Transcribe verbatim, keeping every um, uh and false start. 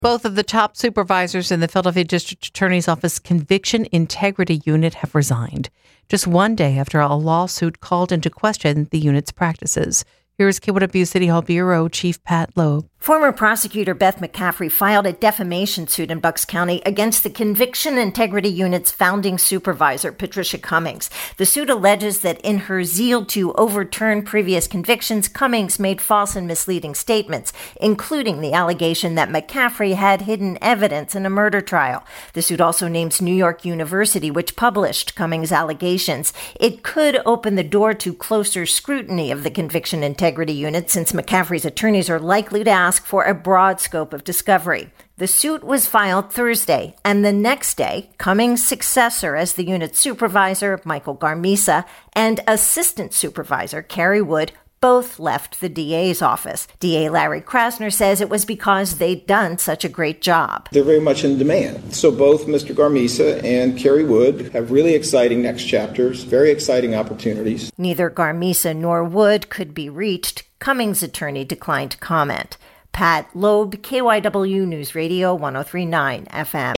Both of the top supervisors in the Philadelphia District Attorney's Office Conviction Integrity Unit have resigned, just one day after a lawsuit called into question the unit's practices. Here's K Y W City Hall Bureau Chief Pat Loeb. Former prosecutor Beth McCaffrey filed a defamation suit in Bucks County against the Conviction Integrity Unit's founding supervisor, Patricia Cummings. The suit alleges that in her zeal to overturn previous convictions, Cummings made false and misleading statements, including the allegation that McCaffrey had hidden evidence in a murder trial. The suit also names New York University, which published Cummings' allegations. It could open the door to closer scrutiny of the Conviction Integrity Unit, since McCaffrey's attorneys are likely to ask for a broad scope of discovery. The suit was filed Thursday, and the next day, Cummings' successor as the unit's supervisor, Michael Garmisa, and assistant supervisor, Kerry Wood, both left the D A's office. D A Larry Krasner says it was because they'd done such a great job. They're very much in demand. So both Mister Garmisa and Kerry Wood have really exciting next chapters, very exciting opportunities. Neither Garmisa nor Wood could be reached. Cummings' attorney declined to comment. Pat Loeb, K Y W News Radio one oh three point nine F M.